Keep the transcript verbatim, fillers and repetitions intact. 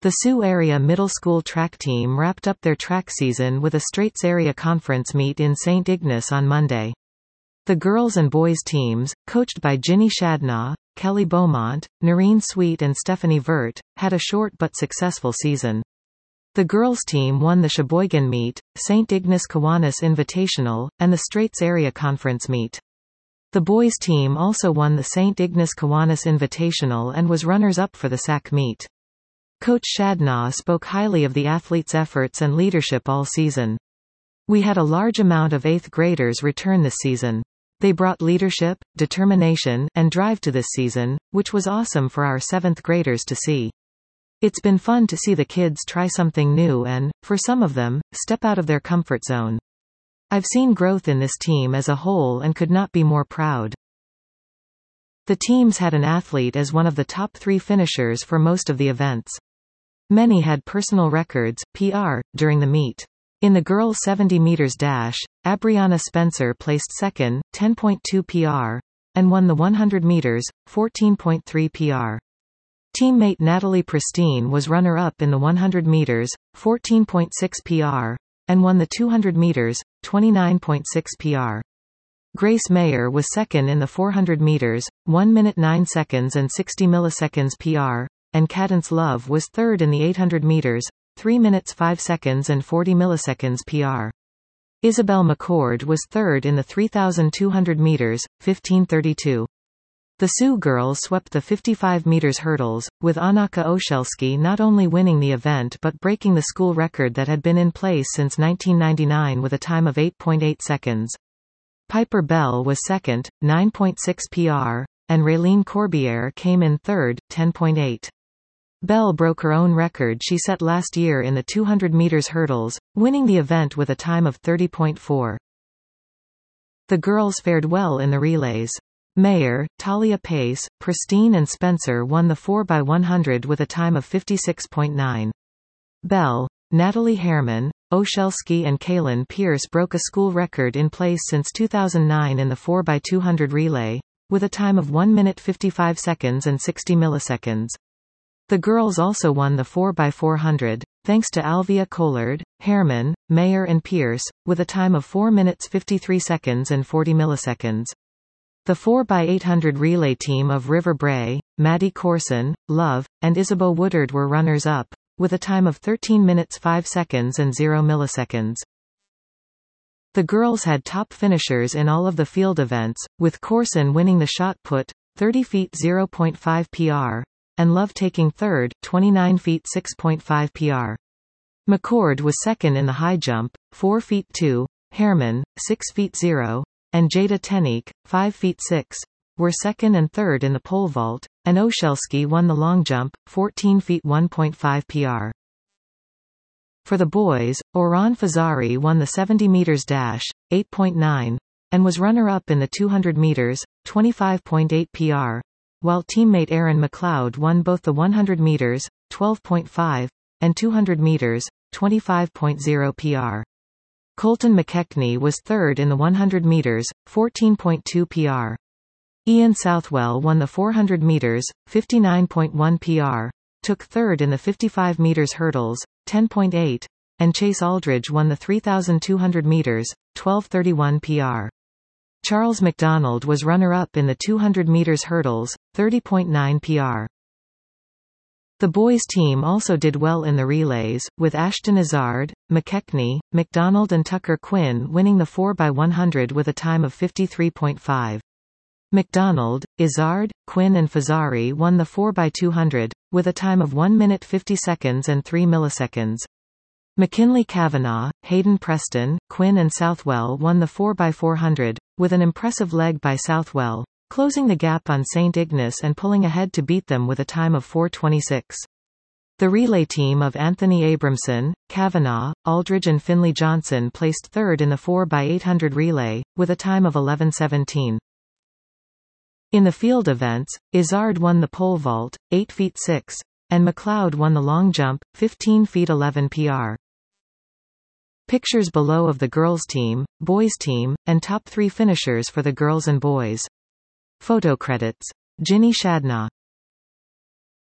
The Sioux Area Middle School track team wrapped up their track season with a Straits Area Conference meet in Saint Ignace on Monday. The girls and boys teams, coached by Ginny Shadnaw, Kelly Beaumont, Noreen Sweet and Stephanie Vert, had a short but successful season. The girls team won the Sheboygan Meet, Saint Ignace Kiwanis Invitational, and the Straits Area Conference Meet. The boys team also won the Saint Ignace Kiwanis Invitational and was runners-up for the S A C Meet. Coach Shadnaw spoke highly of the athletes' efforts and leadership all season. "We had a large amount of eighth graders return this season. They brought leadership, determination, and drive to this season, which was awesome for our seventh graders to see. It's been fun to see the kids try something new and, for some of them, step out of their comfort zone. I've seen growth in this team as a whole and could not be more proud." The teams had an athlete as one of the top three finishers for most of the events. Many had personal records, P R, during the meet. In the girls' seventy meters dash, Abriana Spencer placed second, ten point two P R, and won the one hundred meters, fourteen point three P R. Teammate Natalie Pristine was runner-up in the one hundred meters, fourteen point six P R, and won the two hundred meters, twenty-nine point six P R. Grace Mayer was second in the four hundred meters, one minute nine seconds and sixty milliseconds P R, and Cadence Love was third in the eight hundred meters, three minutes five seconds and forty milliseconds P R. Isabel McCord was third in the three thousand two hundred meters, fifteen thirty-two. The Sioux girls swept the fifty-five meters hurdles, with Anaka Oshelski not only winning the event but breaking the school record that had been in place since nineteen ninety-nine with a time of eight point eight seconds. Piper Bell was second, nine point six P R, and Raylene Corbiere came in third, ten point eight. Bell broke her own record she set last year in the two hundred meters hurdles, winning the event with a time of thirty point four. The girls fared well in the relays. Mayer, Talia Pace, Pristine and Spencer won the four by one hundred with a time of fifty-six point nine. Bell, Natalie Herman, Oshelski and Kaylin Pierce broke a school record in place since two thousand nine in the four by two hundred relay, with a time of one minute fifty-five seconds and sixty milliseconds. The girls also won the four by four hundred, thanks to Alvia Collard, Herman, Mayer and Pierce, with a time of four minutes fifty-three seconds and forty milliseconds. The four by eight hundred relay team of River Bray, Maddie Corson, Love, and Isabeau Woodard were runners-up, with a time of thirteen minutes five seconds and zero milliseconds. The girls had top finishers in all of the field events, with Corson winning the shot put, thirty feet zero point five P R, and Love taking third, twenty-nine feet six point five P R. McCord was second in the high jump, four feet two, Herman, six feet zero, and Jada Tenique, five feet six, were second and third in the pole vault, and Oshelski won the long jump, fourteen feet one point five P R. For the boys, Oran Fazari won the seventy meters dash, eight point nine, and was runner-up in the two hundred meters, twenty-five point eight P R, while teammate Aaron McLeod won both the one hundred meters, twelve point five, and two hundred meters, twenty-five point zero P R. Colton McKechnie was third in the one hundred meters, fourteen point two P R. Ian Southwell won the four hundred meters, fifty-nine point one P R, took third in the fifty-five meters hurdles, ten point eight, and Chase Aldridge won the three thousand two hundred meters, twelve thirty-one P R. Charles McDonald was runner-up in the two hundred meters hurdles, thirty point nine P R. The boys' team also did well in the relays, with Ashton Izzard, McKechnie, McDonald and Tucker Quinn winning the four by one hundred with a time of fifty-three point five. McDonald, Izzard, Quinn and Fazari won the four by two hundred, with a time of one minute fifty seconds and three milliseconds. McKinley Kavanaugh, Hayden Preston, Quinn and Southwell won the four by four hundred, with an impressive leg by Southwell, closing the gap on Saint Ignace and pulling ahead to beat them with a time of four twenty-six. The relay team of Anthony Abramson, Kavanaugh, Aldridge and Finley Johnson placed third in the four by eight hundred relay, with a time of eleven seventeen. In the field events, Izzard won the pole vault, eight feet six, and McLeod won the long jump, fifteen feet eleven P R. Pictures below of the girls' team, boys' team, and top three finishers for the girls and boys. Photo credits. Ginny Shadnaw.